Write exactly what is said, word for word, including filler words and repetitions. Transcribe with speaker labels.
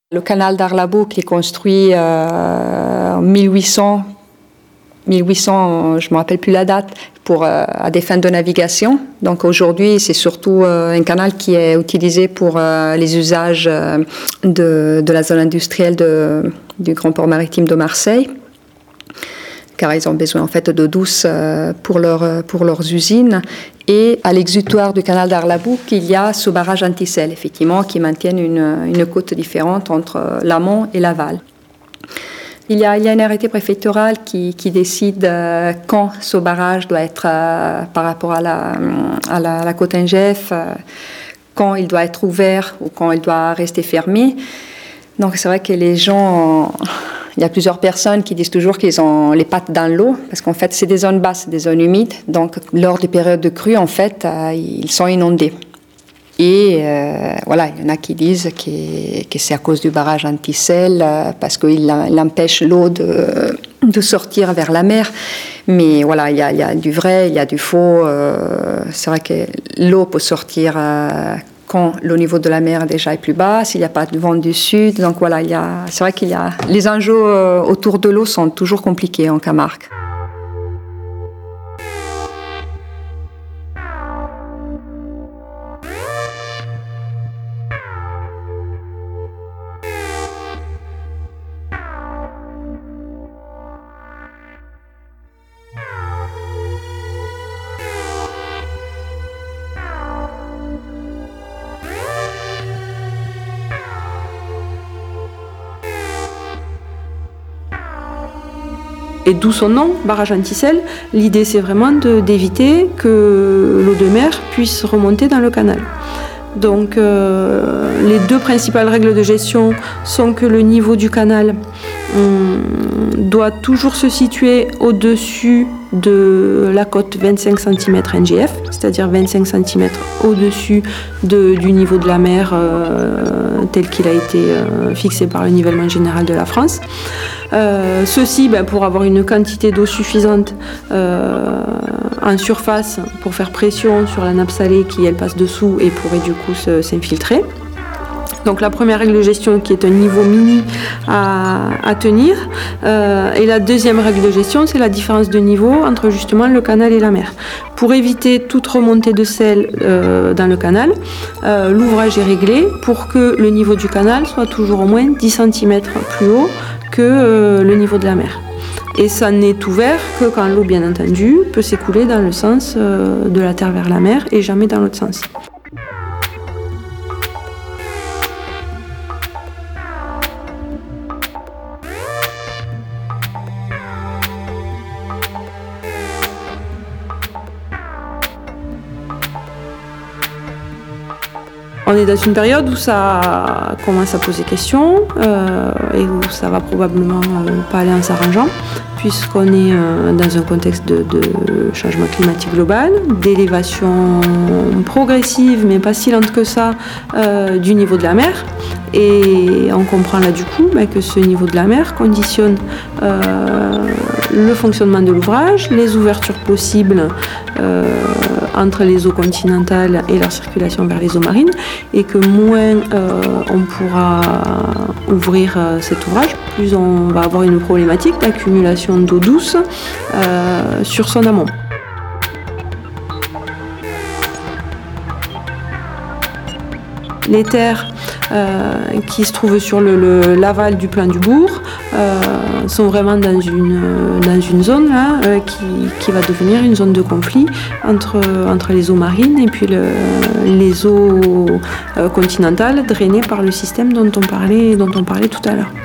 Speaker 1: Le canal d'Arlabouc est construit euh, en mille huit cents, mille huit cents, je ne me rappelle plus la date, pour, euh, à des fins de navigation. Donc aujourd'hui, c'est surtout euh, un canal qui est utilisé pour euh, les usages euh, de, de la zone industrielle de, du Grand Port Maritime de Marseille, car ils ont besoin en fait d'eau douce euh, pour, leur, pour leurs usines. Et à l'exutoire du canal d'Arlabouc, il y a ce barrage anti-sel, effectivement, qui maintient une, une côte différente entre l'amont et l'aval. Il y a, il y a un arrêté préfectoral qui, qui décide euh, quand ce barrage doit être, euh, par rapport à la, à la, à la côte Ingef, euh, quand il doit être ouvert ou quand il doit rester fermé. Donc c'est vrai que les gens... Il y a plusieurs personnes qui disent toujours qu'ils ont les pattes dans l'eau, parce qu'en fait, c'est des zones basses, des zones humides. Donc, lors des périodes de crue, en fait, euh, ils sont inondés. Et euh, voilà, il y en a qui disent que, que c'est à cause du barrage anti-sel, euh, parce qu'il empêche l'eau de, de sortir vers la mer. Mais voilà, il y a, il y a du vrai, il y a du faux. Euh, c'est vrai que l'eau peut sortir... Euh, quand le niveau de la mer déjà est plus bas, s'il n'y a pas de vent du sud. Donc voilà, il y a, c'est vrai qu'il y a, les enjeux autour de l'eau sont toujours compliqués en Camargue.
Speaker 2: Et d'où son nom, barrage anti-sel. L'idée, c'est vraiment de, d'éviter que l'eau de mer puisse remonter dans le canal. Donc, euh, les deux principales règles de gestion sont que le niveau du canal hum, doit toujours se situer au-dessus de la cote vingt-cinq centimètres N G F, c'est-à-dire vingt-cinq centimètres au-dessus de, du niveau de la mer euh, tel qu'il a été euh, fixé par le nivellement général de la France. Euh, ceci ben, pour avoir une quantité d'eau suffisante euh, en surface pour faire pression sur la nappe salée qui elle passe dessous et pourrait du coup se, s'infiltrer. Donc la première règle de gestion qui est un niveau mini à, à tenir. Euh, et la deuxième règle de gestion, c'est la différence de niveau entre justement le canal et la mer. Pour éviter toute remontée de sel euh, dans le canal, euh, l'ouvrage est réglé pour que le niveau du canal soit toujours au moins dix centimètres plus haut que euh, le niveau de la mer. Et ça n'est ouvert que quand l'eau, bien entendu, peut s'écouler dans le sens euh, de la terre vers la mer et jamais dans l'autre sens. On est dans une période où ça commence à poser question euh, et où ça va probablement euh, pas aller en s'arrangeant, puisqu'on est euh, dans un contexte de, de changement climatique global, d'élévation progressive, mais pas si lente que ça, euh, du niveau de la mer. Et on comprend là du coup bah, que ce niveau de la mer conditionne euh, le fonctionnement de l'ouvrage, les ouvertures possibles euh, entre les eaux continentales et leur circulation vers les eaux marines, et que moins euh, on pourra ouvrir euh, cet ouvrage, plus on va avoir une problématique d'accumulation d'eau douce euh, sur son amont. Les terres euh, qui se trouvent sur le, le, l'aval du plan du bourg euh, sont vraiment dans une, dans une zone là, euh, qui, qui va devenir une zone de conflit entre, entre les eaux marines et puis le, les eaux euh, continentales drainées par le système dont on parlait, dont on parlait tout à l'heure.